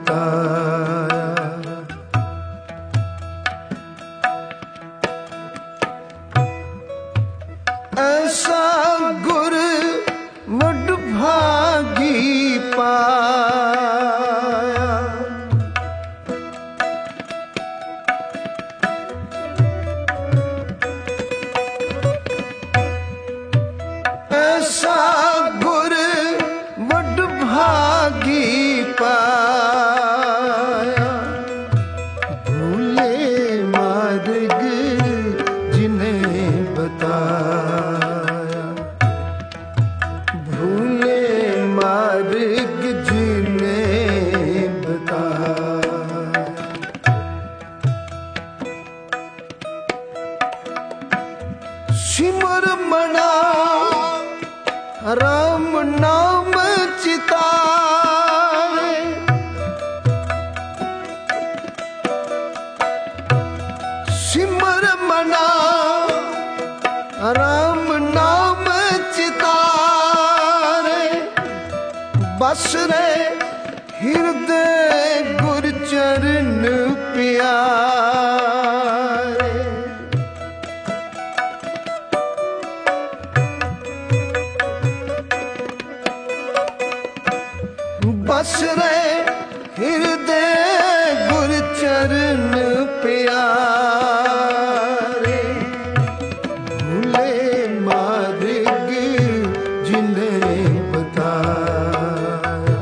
बताया। ऐसा गुर वडभागी पाया। ऐसा गुर वडभागी पाया। भूले मार्ग जिन्हें बताया। भूले मार्ग जिन्हें बताया। सिमर मना राम नाम चितारे। सिमर मना राम नाम चितारे। बस रे हृदय गुर चरण प्यारे। बस रे हृदय गुर चरण प्यारे। भूले मार्ग जिन्हें बताया।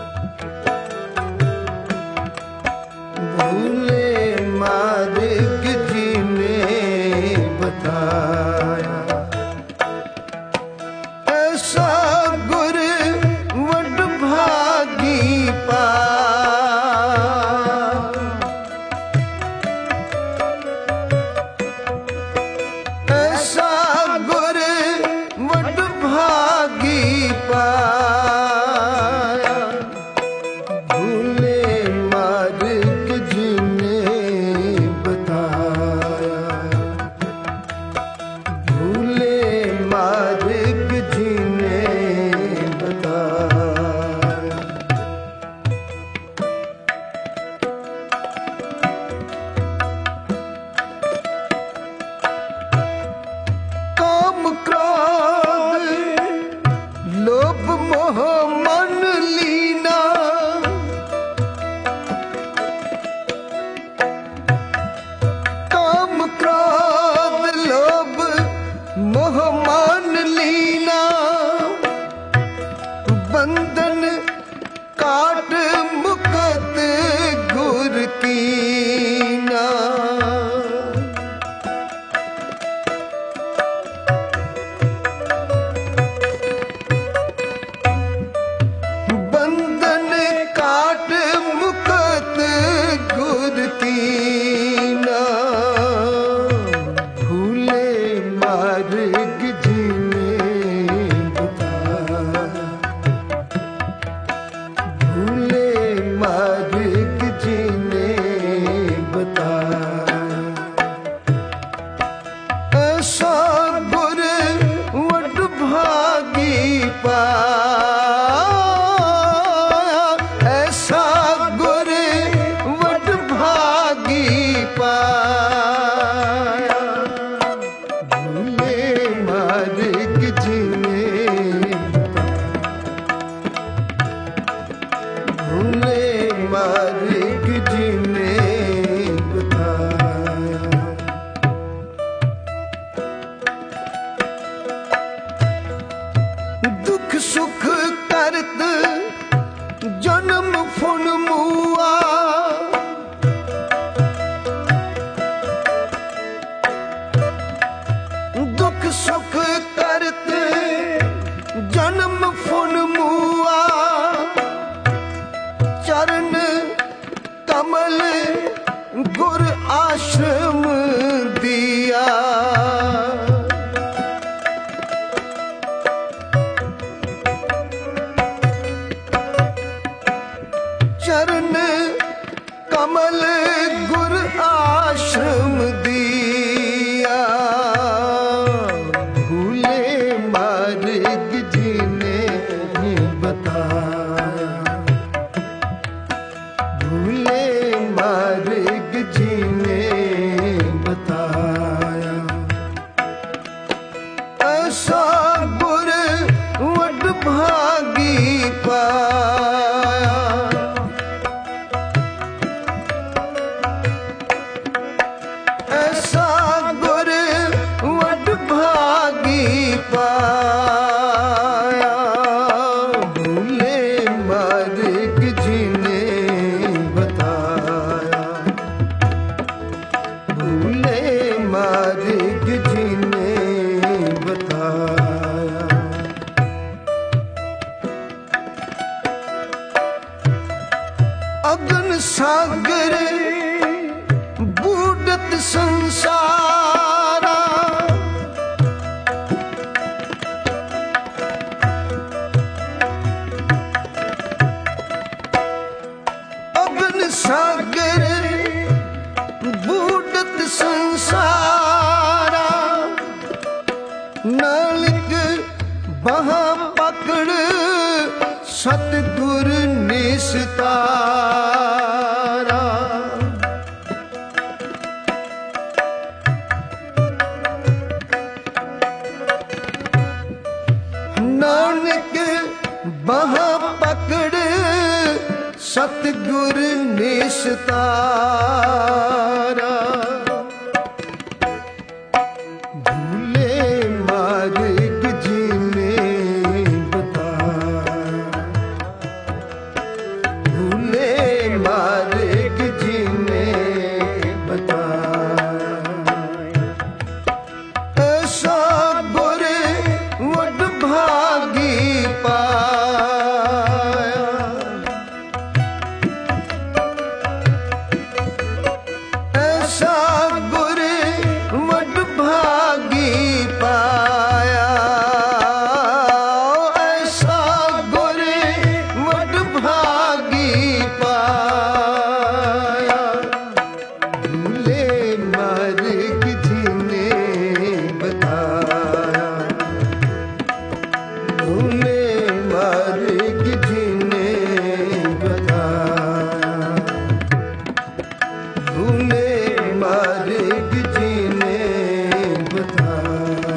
भूले मार्ग जिन्हें बताया। ऐसा गुर वडभागी पाया। ऐसा गुर वडभागी पाया। भूले मार्ग जिन्हें बताया। भूले मार्ग जिन्हें बताया। काम क्रोध लोभ मोह मन लीना। काम क्रोध लोभ मोह मन लीना। बंधन काट मुक्त गुर कीना। बंधन काट मुक्त गुर कीना। भूले मार्ग जिन्हें बताया। भूले मार्ग जिन्हें बताया। ऐसा गुर वडभागी पाया। ऐसा गुर वडभागी पाया। भूले मार्ग जिन्हें भूले मार्ग जिन्हें बताया। दुख सुख करत जन्म फुन मुआ। दुख सुख करत जन्म फुन मुआ। चरण कमल गुर आश्रम दिया। चरण कमल गुर आश्रम दिया। भूले मार्ग जिन्हें बताया। भूले मार्ग जिने बताया। ऐसा गुर वड भागी पाया। ऐसा गुर वड भागी पाया। भूले मार्ग जिने बताया। भूले मार्ग जिने बताया। अगन सागर बूढ़त संसारा। अगन सागर बूढ़त संसारा। नालिक बहा पकड़ सतगुर निस्तारा। नानक बहा पकड़ सतगुर निस्तारा। भूले मार्ग जिने बताया। भूले मार्ग जिने बताया। ऐसा गुर वड भागी पाया। ऐसा गुर वड भागी पाया। ऐसा गुर वड भागी पाया। भूले मार्ग जिने बताया। भूले मार्ग जिने बताया। भूले मार्ग जिने बताया।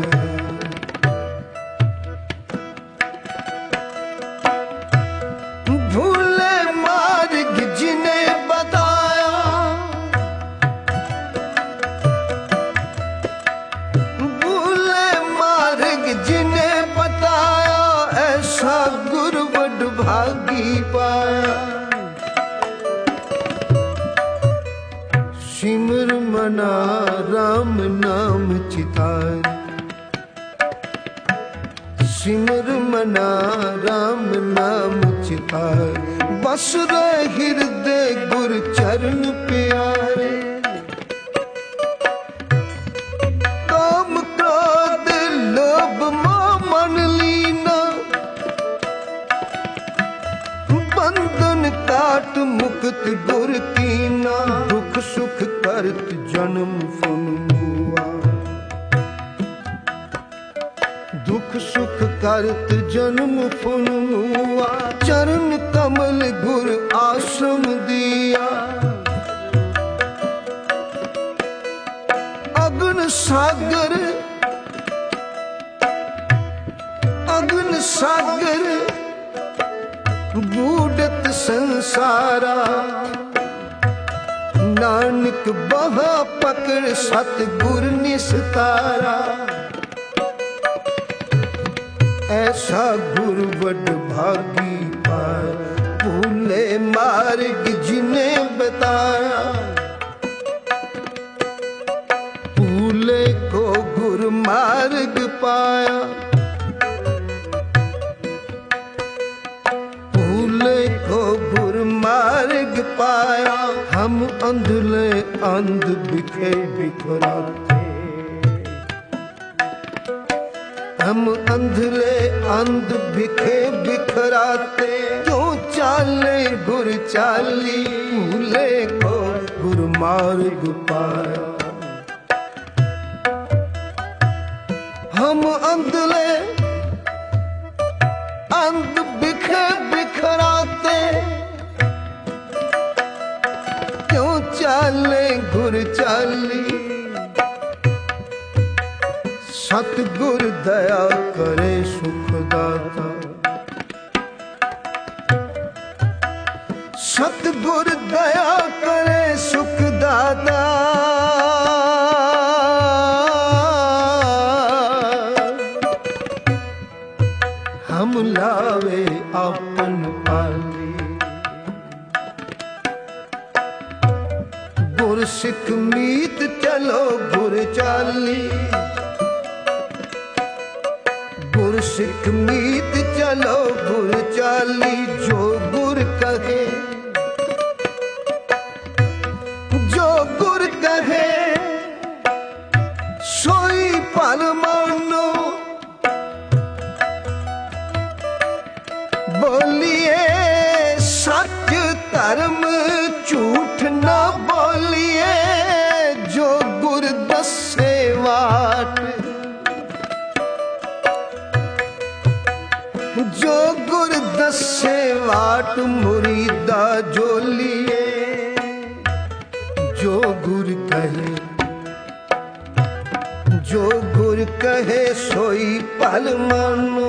भूले मार्ग जिने बताया। भूले मार्ग जिने बताया। ऐसा गुर वड भागी पाया। सिमर मना राम नाम चितार। सिमर मना राम नाम चितार। बस रहे हृदय गुर चरण प्यारे। काम क्रोध लोभ मोह मन लीना। बंधन काट मुक्त गुर कीना। दुख सुख करत जन्म फुन मुआ। दुख सुख करत जन्म फुन मुआ। चरण कमल गुर आश्रम दिया। अगन सागर अगन सागर बूढ़त संसारा। नानक बहा पकड़ सतगुर निस्तारा। ऐसा गुर वड भागी पाया। भूले मार्ग जिने बताया। भूले को गुर मार्ग पाया। भूले को गुर मार्ग पाया। हम अंधले अंध बिखे बिखराते। हम अंधले अंध बिखे बिखराते। क्यों चाले गुर चाली। भूले को गुर मार्ग पाया। हम अंधले अंध बिखे बिखराते। चाले गुर चाली। सतगुर दया करे सुख दाता, सतगुर दया करे सुख दाता। हम लावे आपन पाली, गुर सिख मीत चलो गुर चाली। गुर सिख मीत चलो गुर चाली। जो गुर कहे, जो गुर कहे सोई पल मानो। बोलिए सच धर्म झूठ ना बोलिए। जो गुर दसे वाट, जो गुर दसे वाट मुरीदा जोलिए। जो गुर कहे, जो गुर कहे सोई पल मानो।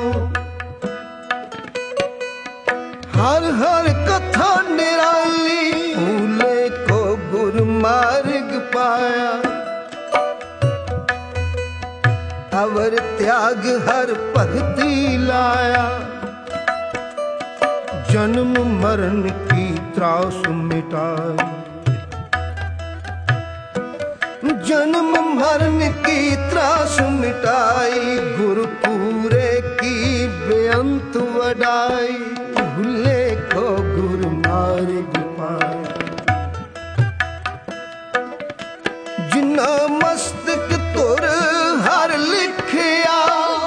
हर हर कथा निराली, भूले को गुर मार्ग पाया। अवर त्याग हर भगति लाया। जन्म मरण की त्रास मिटाई, जन्म मरण की त्रास मिटाई। गुरु पूरे की बेअंत वडाई। भूले को गुरु मार्ग पाया। जिन्ना मस्तक तुर हर लिखिया,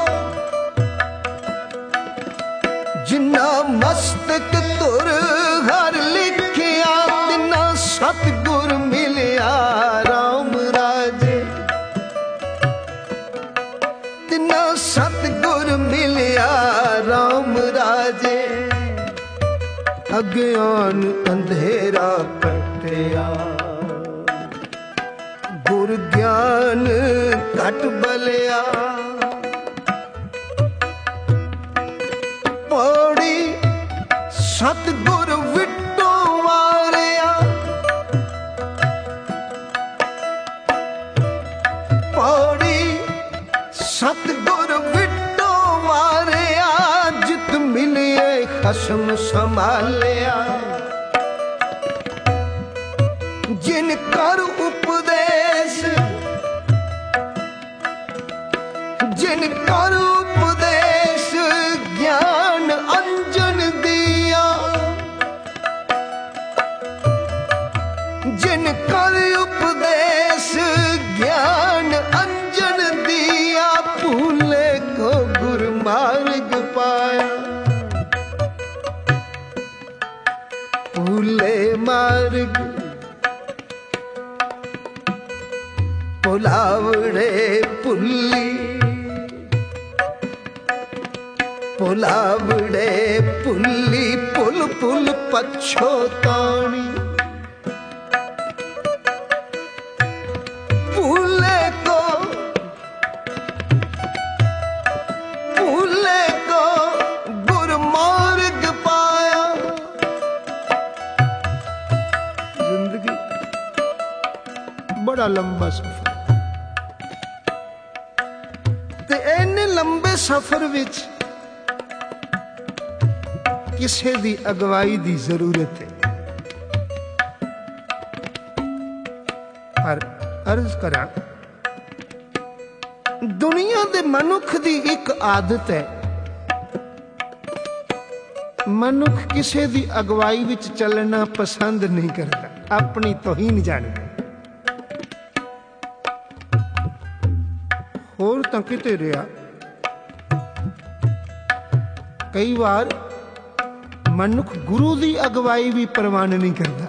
जिन्ना मस्तक तुर हर लिखिया। तिन्ना सतगुर मिलिया राम राजे। तिन्ना सतगुर मिलिया राम राजे। अज्ञान अंधेरा कटिया, गुर ज्ञान घट बलिया। पौड़ी सतगुर विटो वारिया। पौड़ी सतगुर विटो वारिया। जित मिलिए खसम संभालिया। जिन कर उपदेश, जिन कर उपदेश ज्ञान अंजन दिया। जिन कर उपदेश ज्ञान अंजन दिया। भूले को गुर मार्ग पाया। भूले मार्ग पुलावड़े पुल्ली। पुलावड़े पुल्ली पुल पुल पछोतानी। भूले को, भूले को गुर मार्ग पाया। जिंदगी बड़ा लंबा सफर, ते इन्ने लंबे सफर विच किसे दी अगवाई दी जरूरत है। पर अर्ज करा, दुनिया दे मनुख दी एक आदत है। मनुख किसे दी अगवाई विच चलना पसंद नहीं करता, अपनी तौहीन जानता। होर तां किते रहा, कई बार मनुख गुरु दी अगवाई भी प्रवान नहीं करता।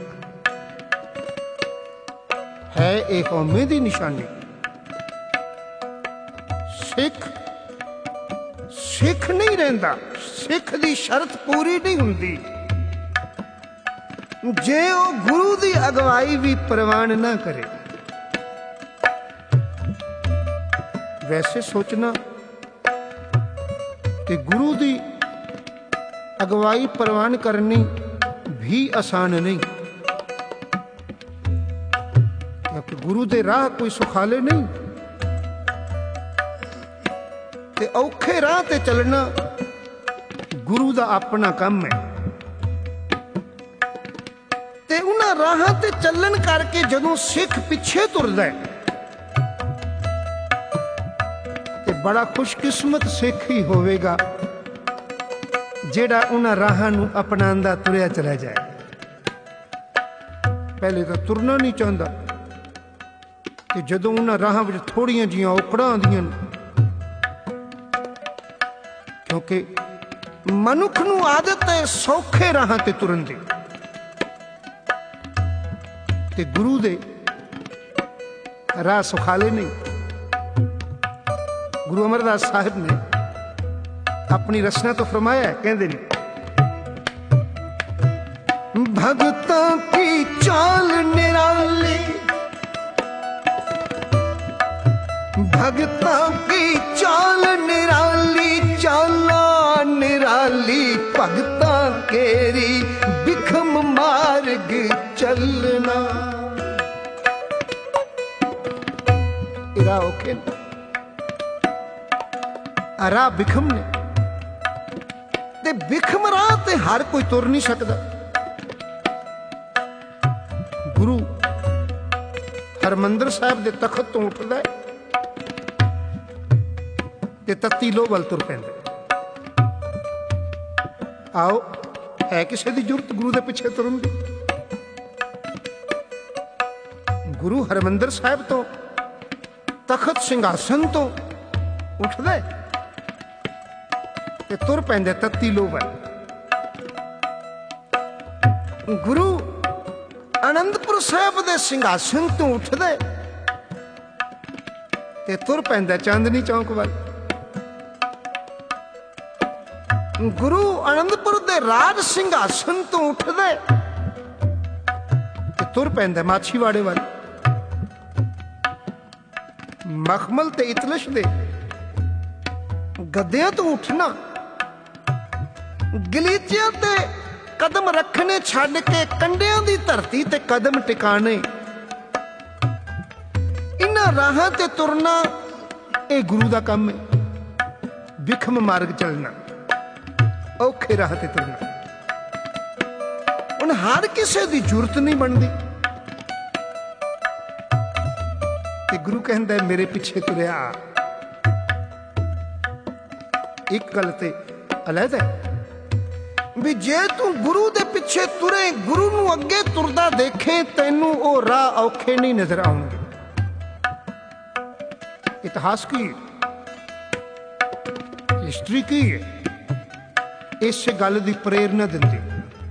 है एक कौमे दी निशानी। सिख सिख नहीं रहता, सिख दी शर्त पूरी नहीं हुंदी। जे वो गुरु की अगवाई भी प्रवान ना करे। वैसे सोचना कि गुरु की अगवाई प्रवान करनी भी आसान नहीं, क्योंकि गुरु के राह कोई सुखाले नहीं। ते औखे राह ते चलना गुरु का अपना काम है। ते उन्हां राहां ते चलन करके जदों सिख पिछे तुरदा है ते बड़ा खुशकिस्मत सिख ही होवेगा जेड़ा उन्हां राहां नूं अपनांदा तुरिया चला जाए। पहले तो तुरना नहीं चाहता कि जदों उन्हां राहां विच थोड़ियां जिहियां औकड़ां आंदियां ने, क्योंकि मनुख नूं आदत है सौखे राहां ते तुरन दी। ते गुरु दे राह सुखाले नहीं। गुरु अमरदास साहिब ने अपनी रचना तो फरमाया है, कहते ने भगतां की चाल निराली, भगतां की चाल निराली, चाला निराली भगतां केरी बिखम मार्ग चलना। औखे राह बिखम ने, ते बिखम राह ते हर कोई तुर नहीं सकता। गुरु हरमंदर साहिब दे तखत तो उठदा है ते तत्ती लोह वल तुर पैंदा। आओ है किसी की जरूरत गुरु के पिछे तुरन दी? गुरु हरमंदर साहिब तो तखत सिंघासन तो उठदा ते तुर पैंदा तत्ती लोह वल। गुरु आनंदपुर साहिब दे सिंघासन तो उठदा ते तुर पैंदा चांदनी चौक वल। गुरु आनंदपुर दे राज सिंघासन तो उठदा ते तुर पैंदा माछीवाड़े वल। मखमल ते इतलिश दे गद्दियां तो उठना, गलीचियां ते कदम रखने छड्ड के कंडियां दी धरती ते कदम टिकाने, इन्हां राहां ते तुरना ये गुरु दा काम है। बिखम मार्ग चलना, औखे राह ते तुरना। हुण हर किसी दी जरूरत नहीं बनती। गुरु कहता है मेरे पिछे तुरिया। एक गल ते अलग है भी जे तू गुरु दे पिछे तुरे, गुरु नू अगे तुरदा देखे, तैनू ओ राह औखे नहीं नजर आउणगे। इतिहास की हिस्ट्री की है इस गल दी प्रेरणा दिंदी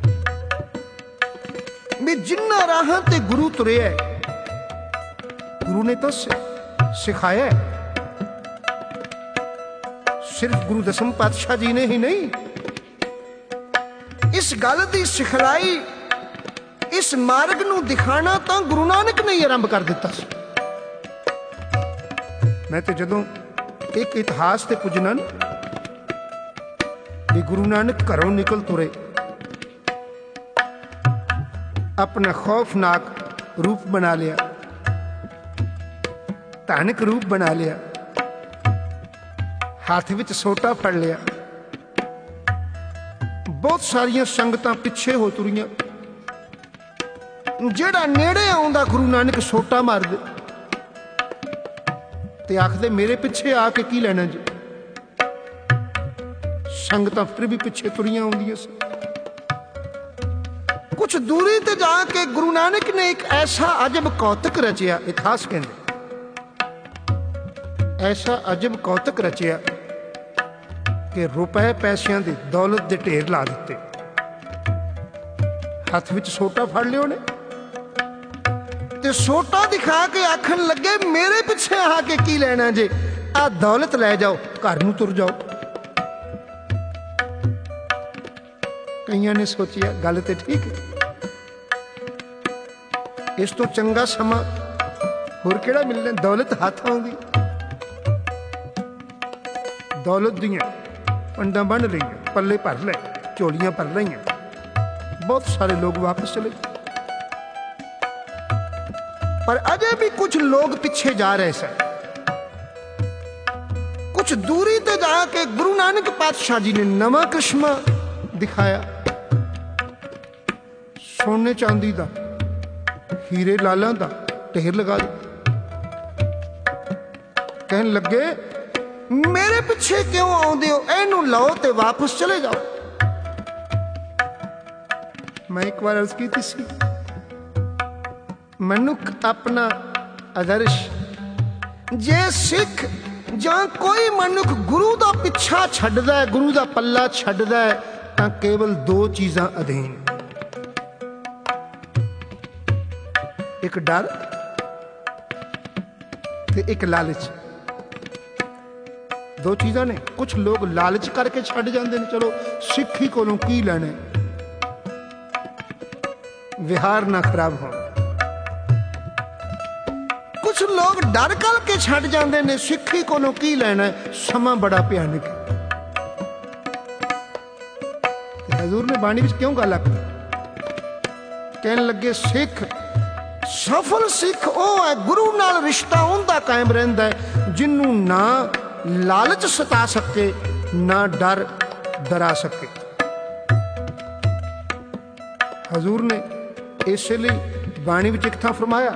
भी जिन्ना राहां ते गुरु तुरिया, गुरु ने तो सिखाया है। सिर्फ गुरु दसम पातशाह जी ने ही नहीं, इस गल की सिखलाई, इस मार्ग नू दिखाना तो गुरु नानक ने ही आरंभ कर दिता। मैं तो जदों एक इतिहास ते पुजना भी गुरु नानक घरों निकल तुरे, अपना खौफनाक रूप बना लिया, धानक रूप बना लिया, हाथ विच सोटा फड़ लिया, बहुत सारिया संगतां पिछे हो तुरियां। जेड़ा नेड़े आउंदा गुरु नानक सोटा मार दे ते आखदे मेरे पिछे आके की लेना जी। संगतां फिर भी पिछे तुरियां आउंदियां सी। कुछ दूरी ते जाके गुरु नानक ने एक ऐसा अजब कौतक रचिया, इतिहास कहते ऐसा अजब कौतक रचिया कि रुपए पैसिਆਂ ਦੀ दौलत ਦੇ ਢੇਰ ला ਦਿੱਤੇ। हथ विच सोटा फड़ लियो ने ते सोटा दिखा के आखन लगे मेरे पिछे आके की लेना जे, आ दौलत ले जाओ, घर नूं तुर जाओ। कईयां ने सोचिया गल ते ठीक है, इस तो चंगा समा होर किहड़ा मिलना। दौलत हथ आउंदी, दौलत दियां पंडां बन लईआं, पल्ले भर ले, झोलियां भर लईआं, बहुत सारे लोग वापस चले। पर अजे भी कुछ लोग पिछे जा रहे सन। कुछ दूरी ते जाके गुरु नानक पातशाह जी ने नवा करिश्मा दिखाया। सोने चांदी दा, हीरे लालां दा ढेर लगा दिया। कहन लगे मेरे पिछे क्यों आउंदे हो, इहनूं लओ ते वापस चले जाओ। मैं एक बार अर्ज कीती सी, मनुख अपना आदर्श जे सिख जां कोई मनुख गुरु दा पिछा छड्डदा है, गुरु दा पल्ला छड्डदा है, तां केवल दो चीज़ां अधीन, एक डर ते एक लालच। दो चीज़ां ने। कुछ लोग लालच करके छड्ड जांदे ने, चलो सिक्खी कोलों की लैना, विहार ना खराब हो। कुछ लोग डर करके छड्ड जांदे ने, सिक्खी कोलों की लैना, समा बड़ा भयानक है। हजूर ने बाणी विच क्यों गल आखी? कहन लगे सिख सफल सिख वह है गुरु नाल रिश्ता उनका कायम रहिंदा है जिन्नू ना लालच सता सके ना डर डरा सके। हजूर ने इसलिए बाणी विच एक थां फरमाया,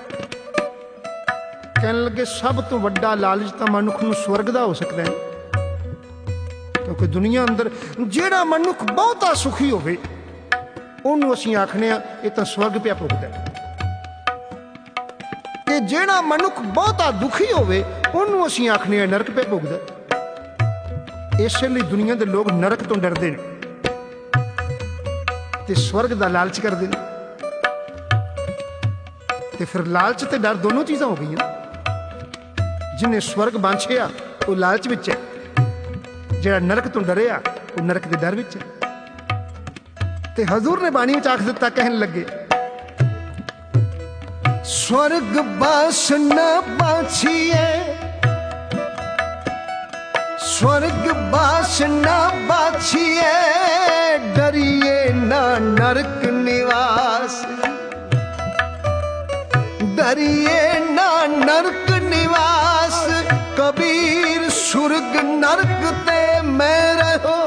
कहने लगे सब तो वड्डा लालच तो मनुख नूं स्वर्ग दा हो सकता है, क्योंकि दुनिया अंदर जेड़ा मनुख बहुता सुखी होवे उन्होंने असीं आखने ये तो स्वर्ग पिया भुगदा है, ते जेड़ा मनुख बहुता दुखी होवे उन्होंने असीं आखने नरक पिया भुगदा। इसलिए दुनिया के लोग नरक तो डरते हैं ते स्वर्ग का लालच करते हैं। ते फिर लालच ते डर दोनों चीज़ां हो गई। जिन्हें स्वर्ग बांछिया वो लालच विच है, जेड़ा नरक तो डरिया वो नरक के डर विच है। ते हजूर ने बाणी विच आख दिता, कहन लगे स्वर्ग बास न बाछिए, स्वर्ग बास न बाछिए, डरिए ना नरक निवास, डरिए ना नरक निवास, कबीर सुर्ग नरक ते मैं रहो,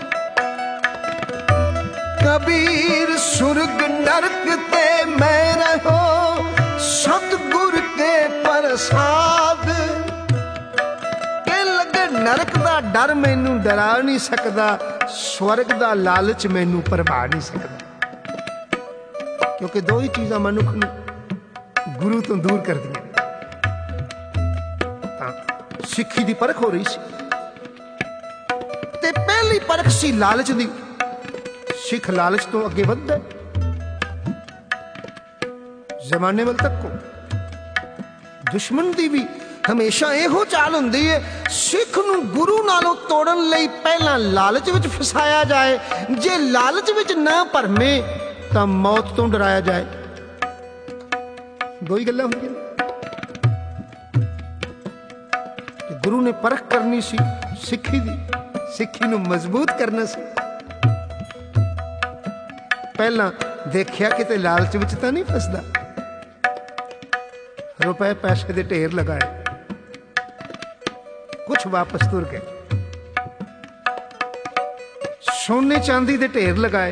कबीर सुर्ग नरक ते मैं रहो, सतगुर के प्रसाद। कह लगे नरक दा डर मैनू डरा नहीं सकता, स्वर्ग दा लालच मैनू भरमा नहीं सकता, क्योंकि दो ही चीज़ां मनुख नूं गुरु तो दूर कर दिया। सिक्खी दी परख हो रही सी, ते पहली परख सी लालच दी। सिख लालच तो अगे वधदा है, जमाने वाल तक को दुश्मन दी भी हमेशा इहो चाल हुंदी है, सिख नूं गुरु नालों तोड़न लई पहला लालच विच फसाया जाए, जे लालच विच ना भरमे तां मौत तो डराया जाए। दो ही गल्लां होंदियां। गुरु ने परख करनी सी सिक्खी दी, सिक्खी नूं मजबूत करना सी। पहला देखिया किते लालच विच तां नहीं फसदा, रुपए पैसे दे ढेर लगाए, कुछ वापस तुर गए, सोने चांदी दे ढेर लगाए,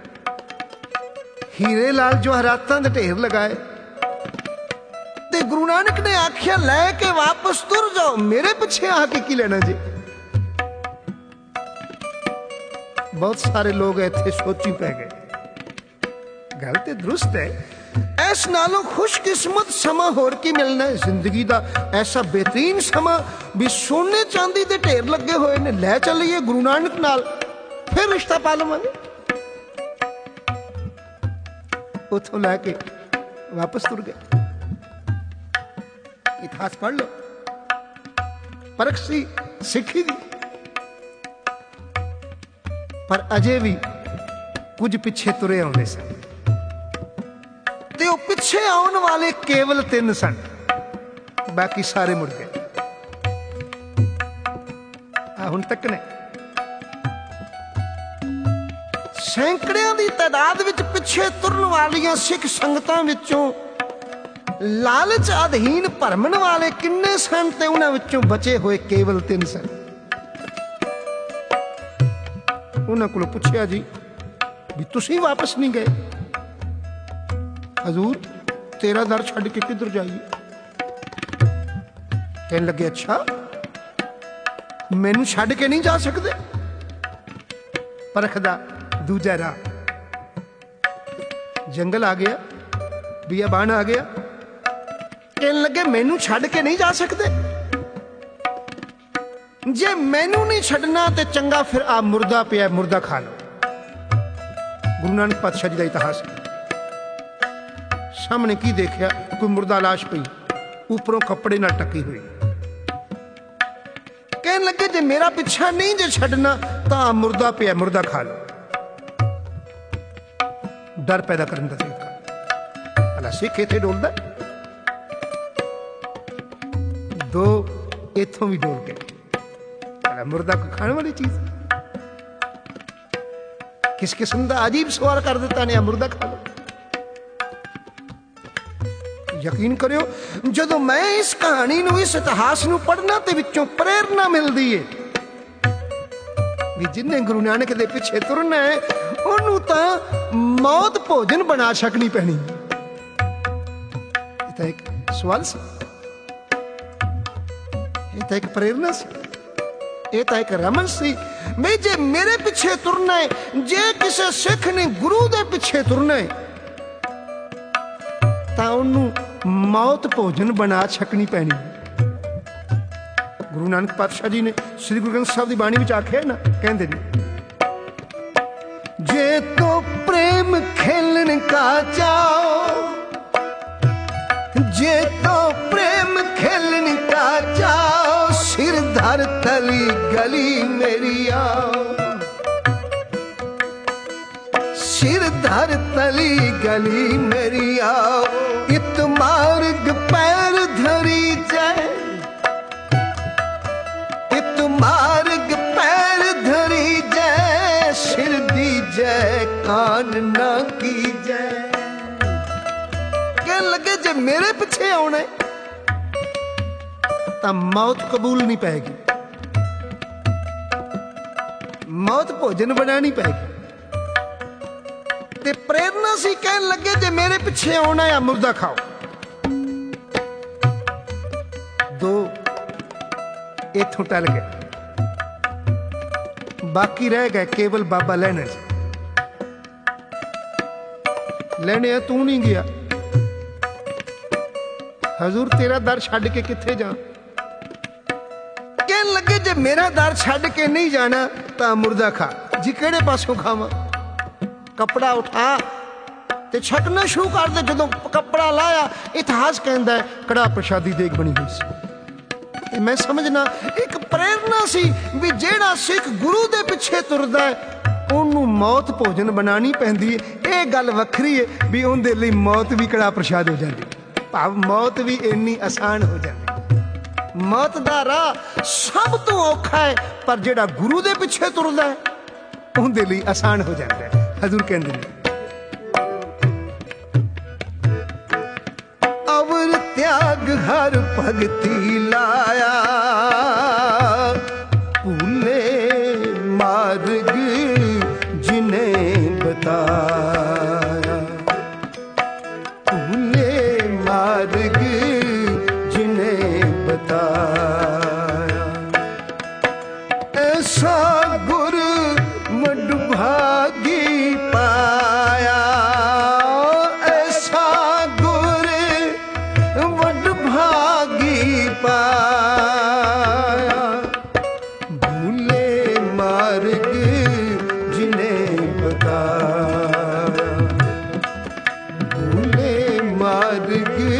हीरे लाल जवाहरातां दे ढेर लगाए, ते गुरु नानक ने आख्या लैके वापस तुर जाओ, मेरे पीछे आके की लेना जी। बहुत सारे लोग इत्थे सोची पै गए, गल ते दुरुस्त है, इस नालों खुशकिस्मत समा होर की मिलना है जिंदगी दा, ऐसा बेहतरीन समा भी सोने चांदी दे ढेर लगे हुए ने, लै चलिए गुरु नानक नाल फिर रिश्ता पा लवांगे। उथों लैके वापस तुर गए। इतिहास पढ़ लो, परख सी सिक्खी दी, पर अजे भी कुछ पिछे तुरे आउंदे सन। ਤੇ ਉਹ ਪਿੱਛੇ ਆਉਣ ਵਾਲੇ ਕੇਵਲ 3 ਸਨ, ਬਾਕੀ ਸਾਰੇ ਮੁੜ ਗਏ। ਹੁਣ ਤੱਕ ਨੇ ਸੈਂਕੜਿਆਂ ਦੀ ਤਾਦਾਦ ਵਿੱਚ ਪਿੱਛੇ ਤੁਰਨ ਵਾਲੀਆਂ ਸਿੱਖ ਸੰਗਤਾਂ ਵਿੱਚੋਂ ਲਾਲਚ ਅਧੀਨ ਭਰਮਣ ਵਾਲੇ ਕਿੰਨੇ ਸਨ, ਤੇ ਉਹਨਾਂ ਵਿੱਚੋਂ ਬਚੇ ਹੋਏ ਕੇਵਲ 3 ਸਨ। ਉਹਨਾਂ ਕੋਲੋਂ ਪੁੱਛਿਆ ਜੀ ਵੀ ਤੁਸੀਂ ਵਾਪਸ ਨਹੀਂ ਗਏ? ਹਜ਼ੂਰ ਤੇਰਾ ਦਰ ਛੱਡ ਕੇ ਕਿੱਧਰ ਜਾਈਏ? ਕਹਿਣ ਲੱਗੇ ਅੱਛਾ ਮੈਨੂੰ ਛੱਡ ਕੇ ਨਹੀਂ ਜਾ ਸਕਦੇ? ਪਰਖ ਦਾ ਦੂਜਾ ਰਾਹ, ਜੰਗਲ ਆ ਗਿਆ, ਬਿਆਬਾਨ ਆ ਗਿਆ। ਕਹਿਣ ਲੱਗੇ ਮੈਨੂੰ ਛੱਡ ਕੇ ਨਹੀਂ ਜਾ ਸਕਦੇ? ਜੇ ਮੈਨੂੰ ਨਹੀਂ ਛੱਡਣਾ ਤੇ ਚੰਗਾ ਫਿਰ ਆ ਮੁਰਦਾ ਪਿਆ, ਮੁਰਦਾ ਖਾ ਲਓ। ਗੁਰੂ ਨਾਨਕ ਪਾਤਸ਼ਾਹ ਜੀ ਦਾ ਇਤਿਹਾਸ ਸਾਹਮਣੇ ਕੀ ਦੇਖਿਆ? ਕੋਈ ਮੁਰਦਾ ਲਾਸ਼ ਪਈ, ਉੱਪਰੋਂ ਕੱਪੜੇ ਨਾਲ ਟੱਕੀ ਹੋਈ। ਕਹਿਣ ਲੱਗੇ ਜੇ ਮੇਰਾ ਪਿੱਛਾ ਨਹੀਂ ਜੇ ਛੱਡਣਾ ਤਾਂ ਮੁਰਦਾ ਪਿਆ, ਮੁਰਦਾ ਖਾ ਲਓ। ਡਰ ਪੈਦਾ ਕਰਨ ਦਾ ਤਰੀਕਾ। ਭਲਾ ਸਿੱਖ ਇੱਥੇ ਡੋਲਦਾ, 2 ਇੱਥੋਂ ਵੀ ਡੋਲ ਕੇ। ਭਲਾ ਮੁਰਦਾ ਕੋ ਖਾਣ ਵਾਲੀ ਚੀਜ਼? ਕਿਸ ਕਿਸਮ ਦਾ ਅਜੀਬ ਸਵਾਲ ਕਰ ਦਿੱਤਾ ਨੇ, ਮੁਰਦਾ ਖਾ ਲਓ। ਯਕੀਨ ਕਰਿਓ ਜਦੋਂ ਮੈਂ ਇਸ ਕਹਾਣੀ ਨੂੰ, ਇਸ ਇਤਿਹਾਸ ਨੂੰ ਪੜ੍ਹਨਾ ਤੇ ਵਿੱਚੋਂ ਪ੍ਰੇਰਨਾ ਮਿਲਦੀ ਏ ਵੀ ਜਿੰਨੇ ਗੁਰੂ ਨਾਨਕ ਦੇ ਪਿੱਛੇ ਤੁਰਨਾ ਹੈ ਉਹਨੂੰ ਤਾਂ ਮੌਤ ਭੋਜਨ ਬਣਾ ਛਕਣੀ ਪੈਣੀ। ਇਹ ਤਾਂ ਇੱਕ ਸਵਾਲ ਸੀ, ਇਹ ਤਾਂ ਇੱਕ ਪ੍ਰੇਰਨਾ ਸੀ, ਇਹ ਤਾਂ ਇੱਕ ਰਮਨ ਸੀ ਵੀ ਜੇ ਮੇਰੇ ਪਿੱਛੇ ਤੁਰਨਾ ਹੈ, ਜੇ ਕਿਸੇ ਸਿੱਖ ਨੇ ਗੁਰੂ ਦੇ ਪਿੱਛੇ ਤੁਰਨਾ ਹੈ ਤਾਂ ਉਹਨੂੰ ਮੌਤ ਭੋਜਨ ਬਣਾ ਛਕਣੀ ਪੈਣੀ। ਗੁਰੂ ਨਾਨਕ ਪਾਤਸ਼ਾਹ ਜੀ ਨੇ ਸ੍ਰੀ ਗੁਰੂ ਗ੍ਰੰਥ ਸਾਹਿਬ ਦੀ ਬਾਣੀ ਵਿੱਚ ਆਖਿਆ ਨਾ, ਕਹਿੰਦੇ ਨੇ ਜੇ ਤੋ ਪ੍ਰੇਮ ਖੇਲਣ ਕਾ ਚਾਓ, ਜੇ ਤੋ ਪ੍ਰੇਮ ਖੇਲਣ ਕਾ ਚਾਓ, ਸਿਰ ਧਰ ਤਲੀ ਗਲੀ ਮੇਰੀ आओ, सिर धर तली गली मेरी आओ, इत मार्ग पैर धरी जय, इत मार्ग पैर धरी जय, सिर दी जय कान ना की जय। कहने लगे जे मेरे पीछे आना तो मौत कबूल नहीं पाएगी, मौत भोजन बनानी पएगी। ते प्रेरणा सी कहन लगे जे मेरे पिछे आना या मुर्दा खाओ। 2 इथों टल गए, बाकी रह गए केवल बाबा लैने। लैने तू नहीं गया, हजूर तेरा दर छड़ के किथे जा? कहन लगे जे मेरा दर छड़ के नहीं जाना तो मुर्दा खा। जी केड़े पासों खावा? कपड़ा उठा ते छकना शुरू कर दे। जो कपड़ा लाया, इतिहास कहता है कड़ा प्रसादी देग बनी हुई सी। मैं समझना एक प्रेरणा सी भी जेड़ा सिख गुरु दे पिछे तुरदा है ओनू मौत भोजन बनानी पैंदी है। ये गल वखरी है भी उनदे लई मौत भी कड़ा प्रसाद हो जाती, भाव मौत भी इन्नी आसान हो जाती। मौत दा राह सब तो औखा है, पर जेड़ा गुरु दे पिछे तुरदा है उनदे लई आसान हो जाता है। हजूर कहते हैं अवर त्याग हर भगति लाया, भूले मार्ग जिन्हें बताया, भूले मार्ग जिन्हें बताया, ऐसा गुर मडभागी पाया, ऐसा गुर मडभागी पाया, भूले मार्ग जिन्हें बताया, भूले मार्ग